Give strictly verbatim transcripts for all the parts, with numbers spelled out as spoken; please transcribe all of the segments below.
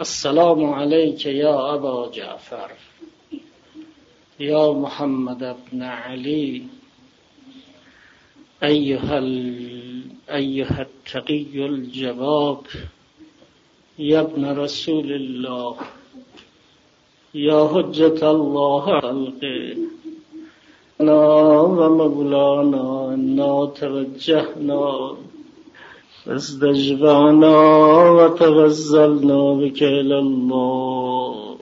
السلام عليك يا أبا جعفر يا محمد بن علي أيها, أيها التقي الجواد يا ابن رسول الله يا حجة الله خلقه ومولانا إنا توجهنا فاستجبعنا وتوسلنا بك إلى الله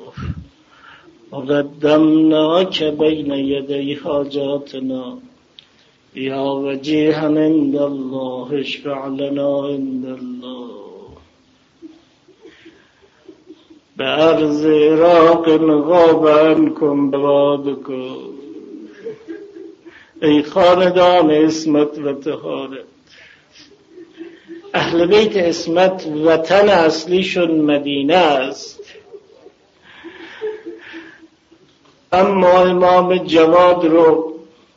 وقدمناك بين يدي حاجاتنا يا وجيها عند الله اشفع لنا عند الله بأرض عراق غاب عنكم بوادكم ای خاندان اسمت و طهارت. اهل بیت اسمت وطن اصلیشون مدینه است، اما امام جواد رو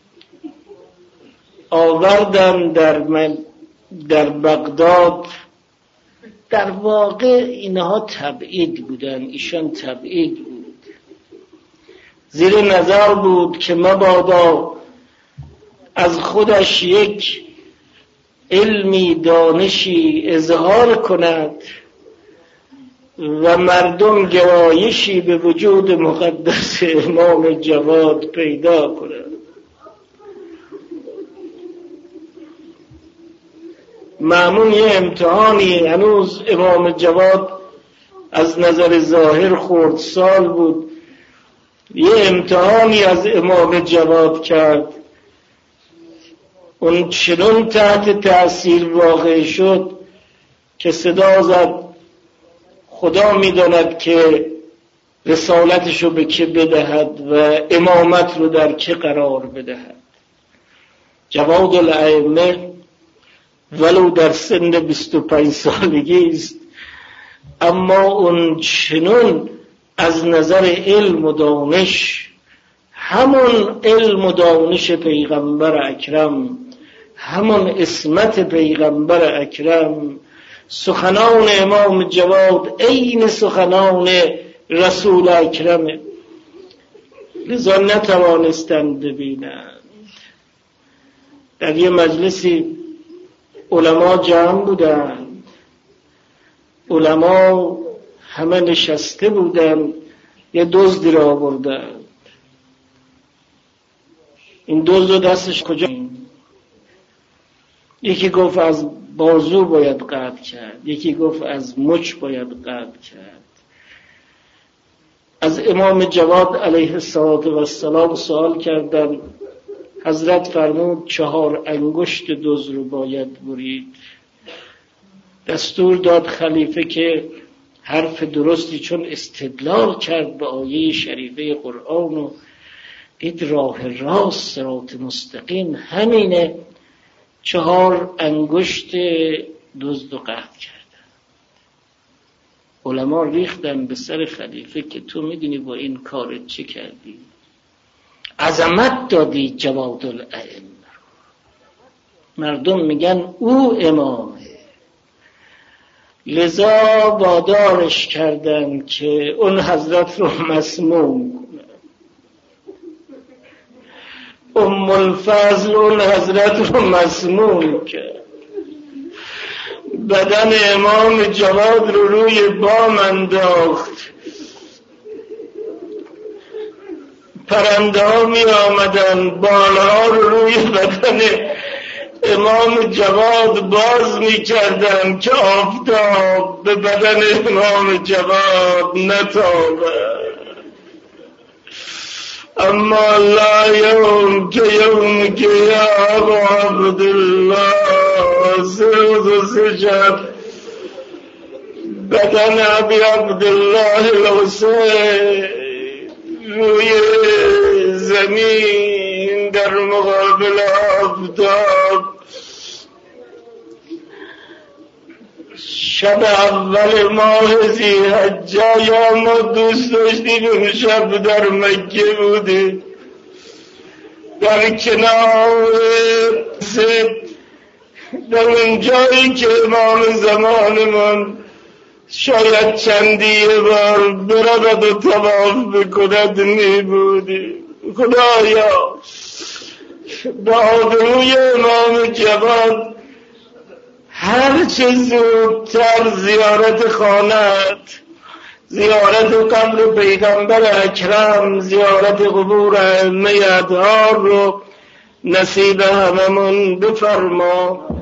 آوردن در من در بغداد. در واقع اینها تبعید بودن، ایشان تبعید بود، زیر نظر بود که مبادا از خودش یک علمی دانشی اظهار کند و مردم گرایشی به وجود مقدس امام جواد پیدا کند. معمول یه امتحانی، هنوز امام جواد از نظر ظاهر خردسال بود، یه امتحانی از امام جواد کرد. اون چنون تحت تأثیر واقع شد که صدا زد خدا میداند که رسالتشو به که بدهد و امامت رو در که قرار بدهد. جواد الائمه ولو در سن بیست و پنج سالگی است، اما اون چنون از نظر علم و دانش، همون علم و دانش پیغمبر اکرم، همون اسمت پیغمبر اکرم، سخنان امام جواد عین سخنان رسول اکرمه، لذا نتوانستند ببینند. در یه مجلسی علما جمع بودند، علما همه نشسته بودند، یه دزدی را آوردند. این دزد رو دستش کجا؟ یکی گفت از بازو باید قطع کرد، یکی گفت از مچ باید قطع کرد. از امام جواد علیه السلام سوال کردن، حضرت فرمود چهار انگشت دزد رو باید برید. دستور داد خلیفه که حرف درستی، چون استدلال کرد به آیه شریفه قرآن و دید راه راست صراط مستقیم همینه، چهار انگشت دزد رو قطع کردن. علما ریختن به سر خلیفه که تو میدونی با این کارت چه کردی؟ عظمت دادی جواد الائمه. مردم میگن او امامه، لذا وادارش کردن که اون حضرت رو مسموم کنه. ام الفضل اون حضرت رو مسموم کرد، بدن امام جواد رو روی بام انداخت، پرنده ها می آمدن بالها رو روی بدن امام جواد باز می کردن که آفتاب به بدن امام جواد نتابد. اما لا یوم که یوم که یا ابا عبدالله سرد و سجد بدن ابی عبدالله الحسین روی زمین در مقابل آفتاب. شب اول ماه ذی‌حجه یا ما دوست داشتیم اون شب در مکه بوده، در کنار در اون جایی که امام زمانمون شاید چندی بار برود و تواف بکند میبودی. خدایا به آبروی امام جواد هر چه زودتر زیارت خانه‌ات، زیارت قبر پیغمبر اکرم، زیارت قبور ائمه اطهار رو نصیب هممون بفرما.